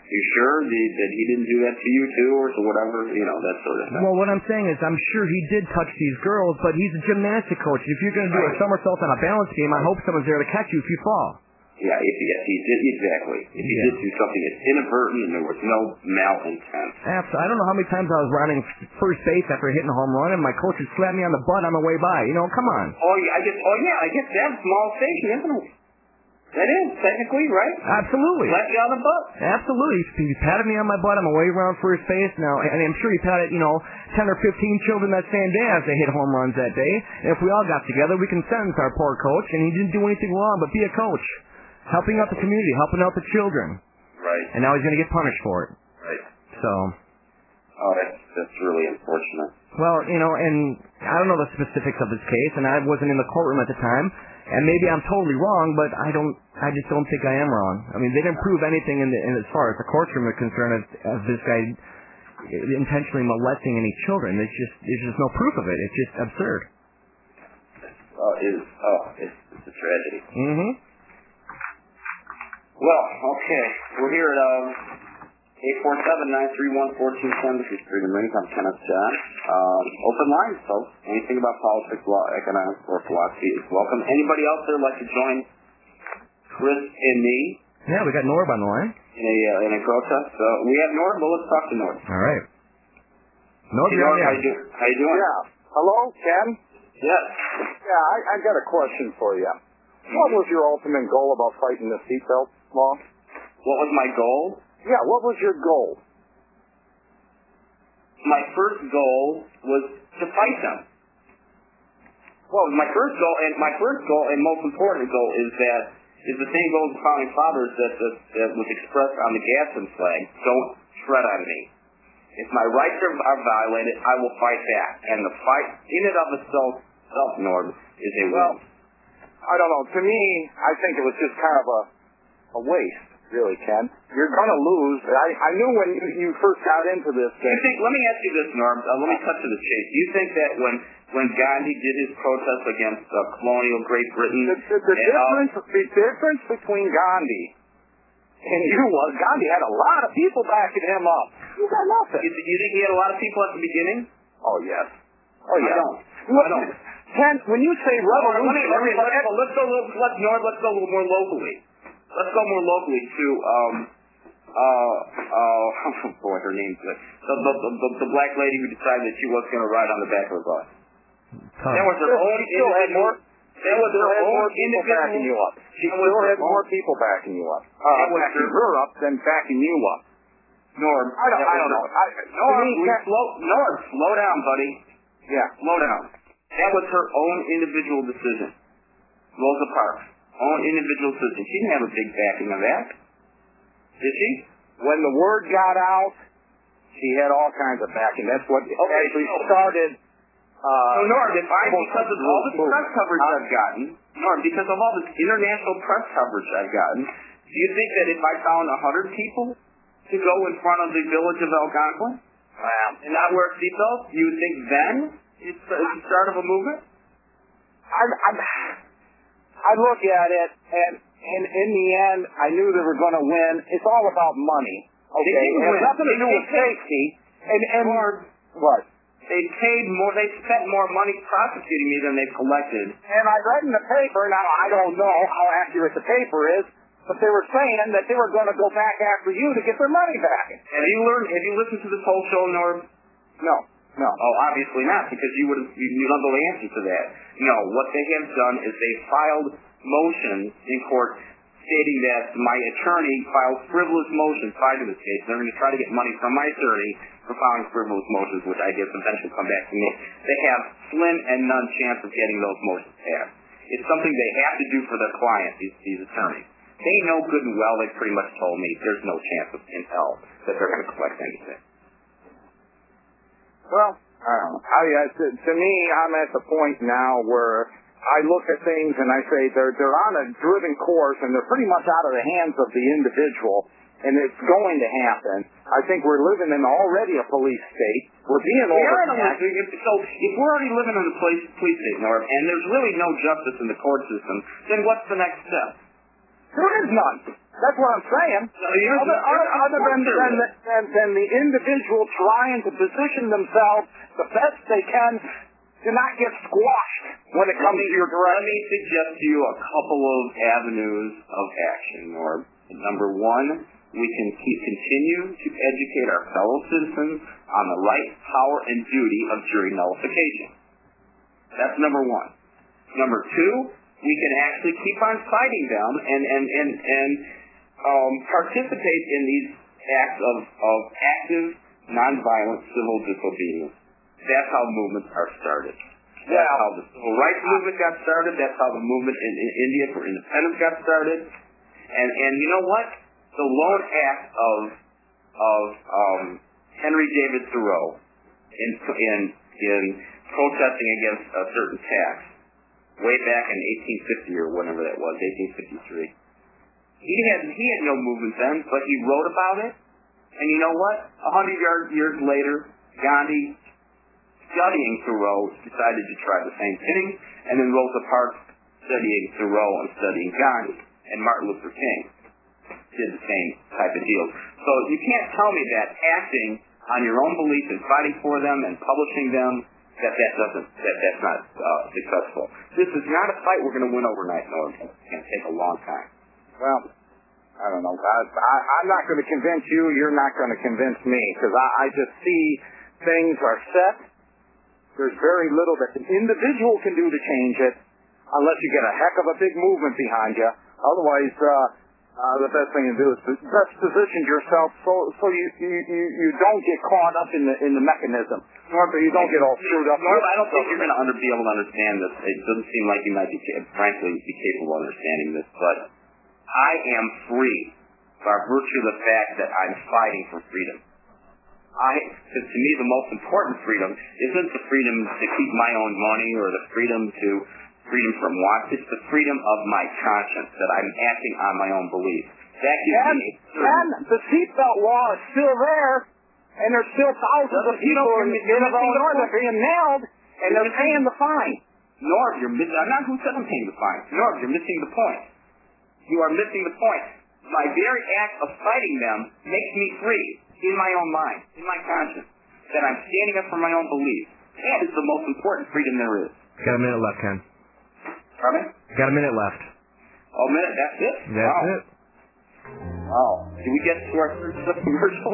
You sure that that he didn't do that to you too, or to whatever, you know, that sort of thing. Well, what I'm saying is, I'm sure he did touch these girls, but he's a gymnastic coach. If you're going to do a somersault on a balance beam, I hope someone's there to catch you if you fall. Yeah, if, if he did, exactly. If he Yeah. did do something that's inadvertent and there was no malintent. Absolutely. I don't know how many times I was running first base after hitting a home run, and my coach would slap me on the butt on the way by. You know, come on. Oh, yeah, I guess. Oh, yeah, I guess that's molestation, isn't it? That is technically right. Absolutely. Slap you on the butt. Absolutely. He patted me on my butt. I'm away around first base now, and I'm sure he patted, you know, ten or fifteen children that same day as they hit home runs that day. And if we all got together, we can sentence our poor coach, and he didn't do anything wrong but be a coach. Helping out the community, helping out the children. Right. And now he's going to get punished for it. Right. So. Oh, that's, that's really unfortunate. Well, you know, and I don't know the specifics of this case, and I wasn't in the courtroom at the time, and maybe I'm totally wrong, but I don't, I just don't think I am wrong. I mean, they didn't prove anything in, the, in as far as the courtroom is concerned of, of this guy intentionally molesting any children. There's just, there's just no proof of it. It's just absurd. Oh, it is. Oh, it's, it's a tragedy. Mm-hmm. Well, okay. We're here at um, eight four seven, nine three one, one four two seven. This is Freedom Rings. I'm Kenneth John. Um, open lines, folks. Anything about politics, law, economics, or philosophy is welcome. Anybody else there like to join Chris and me? Yeah, we got Norb on the line. In a, uh, in a protest. Uh, we have Norb, but let's talk to Norb. All right. Norb, hey, you're Norb, on how the you, do- how you doing? Yeah. Hello, Ken? Yes. Yeah, I, I got a question for you. What was your ultimate goal about fighting the seatbelt law? What was my goal? Yeah, what was your goal? My first goal was to fight them. Well, my first goal, and my first goal, and most important goal, is that is the same goal as the founding fathers that, that, that was expressed on the Gadsden flag. Don't tread on me. If my rights are, are violated, I will fight back. And the fight, in and of itself, self, Norm, is a well. win. I don't know. To me, I think it was just kind of a a waste, really, Ken. You're going to lose. I, I knew when you, you first got into this thing. You think, let me ask you this, Norm. Uh, let me cut to the chase. Do you think that when, when Gandhi did his protest against uh, colonial Great Britain... The, the, the, and, difference, uh, the difference between Gandhi and you was Gandhi had a lot of people backing him up. You got nothing. You, you think he had a lot of people at the beginning? Oh, yes. Oh, yeah. I don't. Look, I don't. Ken, when you say revolution... Let me, let me, let's, go, let's, go, let's, Norm, let's go a little more locally. Let's go more locally to, um, uh, uh, boy, her name's the, the, the, the, the black lady who decided that she wasn't going to ride on the back of the bus. Huh. That was her own still had more, That was her had own more people individual. backing you up. She That still was had her more own- people backing you up. Uh, That was backing her- her up than backing you up. Norm, I don't, that I was don't her- know. I, Norm, to me, we Ken- slow, Norm, slow down, buddy. Yeah. Slow down. That was her own individual decision. Rosa Parks, own individual decision. She didn't have a big backing of that. Did she? When the word got out, she had all kinds of backing. That's what Okay, actually so- started. Uh, So, Norm, if I, because of all this press coverage Huh? I've gotten, Norm, because of all this international press coverage I've gotten, do you think that if I found a hundred people to go in front of the village of Algonquin Wow. and not wear seatbelts, you would think then it's the, it's the start of a movement? I, I, I look at it, and, and in the end, I knew they were going to win. It's all about money. Okay, They didn't it has win. nothing to They- do they with paid- safety. And and Norm, what? they paid more, they spent more money prosecuting me than they've collected. And I read in the paper. Now I don't know how accurate the paper is, but they were saying that they were going to go back after you to get their money back. Have you learned? Have you listened to this whole show, Norm? No, no. Oh, obviously not, because you would you, you know the answer to that. No, what they have done is they filed motions in court stating that my attorney filed frivolous motions prior to this case. They're going to try to get money from my attorney for filing frivolous motions, which I guess eventually come back to me. They have slim and none chance of getting those motions passed. It's something they have to do for their clients, these, these attorneys. They know good and well, they pretty much told me there's no chance of in hell that they're going to collect anything. Well, I don't know. I, uh, to, to me, I'm at the point now where I look at things and I say they're they're on a driven course and they're pretty much out of the hands of the individual, and it's going to happen. I think we're living in already a police state. We're being We are in a overtaxed. police- So if we're already living in a police, police state, Norm, and there's really no justice in the court system, then what's the next step? There is none. That's what I'm saying. No, you're, other, you're, other than, than, than, than the individual trying to position themselves the best they can to not get squashed when it comes me, to your direction. Let me suggest to you a couple of avenues of action, Norb. Number one, we can keep, continue to educate our fellow citizens on the right, power, and duty of jury nullification. That's number one. Number two, we can actually keep on fighting them and and and, and um, participate in these acts of, of active, nonviolent civil disobedience. That's how movements are started. That's Yeah. how the civil rights movement got started. That's how the movement in, in India for independence got started. And and you know what? The lone act of of um, Henry David Thoreau in in in protesting against a certain tax way back in eighteen fifty or whenever that was, eighteen fifty-three. He had he had no movement then, but he wrote about it. And you know what? A hundred years later, Gandhi, studying Thoreau, decided to try the same thing, and then Rosa Parks, studying Thoreau and studying Gandhi, and Martin Luther King did the same type of deal. So you can't tell me that acting on your own beliefs and fighting for them and publishing them, that that doesn't, that that's not uh, successful. This is not a fight we're going to win overnight, no. It's going to take a long time. Well, I don't know. I, I, I'm not going to convince you. You're not going to convince me because I, I just see things are set. There's very little that an individual can do to change it unless you get a heck of a big movement behind you. Otherwise, uh, uh, the best thing to do is to best position yourself so so you you, you, you don't get caught up in the in the mechanism. Nor you don't get all screwed up. Norm, I don't think you're going to under, be able to understand this. It doesn't seem like you might be, frankly, be capable of understanding this, but I am free by virtue of the fact that I'm fighting for freedom. I, to, to me, the most important freedom isn't the freedom to keep my own money or the freedom to freedom from want. It's the freedom of my conscience that I'm acting on my own beliefs. That gives and, me and the seatbelt law is still there, and there's still thousands of people in Illinois that are being nailed, and they're paying the fine. Norm, you're missing. I'm not who said I'm paying the fine. Norm, you're missing the point. You are missing the point. My very act of fighting them makes me free in my own mind, in my conscience, that I'm standing up for my own beliefs. That is the most important freedom there is. Got a minute left, Ken. Pardon me? Got a minute left. Oh, a minute? That's it? That's wow. it. Wow. Did we get to our first commercial?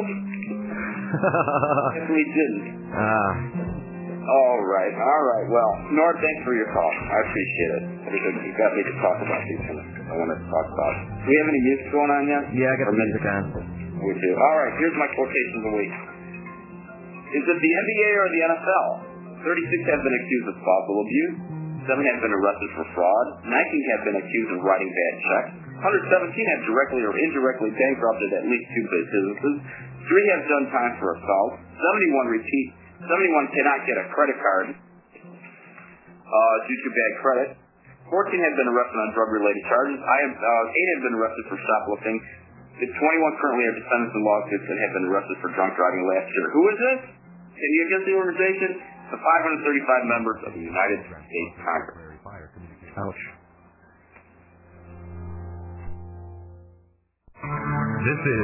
Yes, we didn't. Ah. All right, all right. Well, Norm, thanks for your call. I appreciate it. Because you got me to talk about these things I wanted to talk about. Do we have any music going on yet? Yeah, I got the music on. We do. All right, here's my quotation of the week. Is it the N B A or the N F L? thirty-six have been accused of spousal abuse. Seven have been arrested for fraud. nineteen have been accused of writing bad checks. one hundred seventeen have directly or indirectly bankrupted at least two businesses. Three have done time for assault. seventy-one repeat. seventy-one cannot get a credit card uh, due to bad credit. fourteen have been arrested on drug-related charges. I have, uh, eight have been arrested for shoplifting. The twenty-one currently are defendants in lawsuits and have been arrested for drunk driving last year. Who is this? Can you guess the organization? The five hundred thirty-five members of the United States Congress. Ouch. This is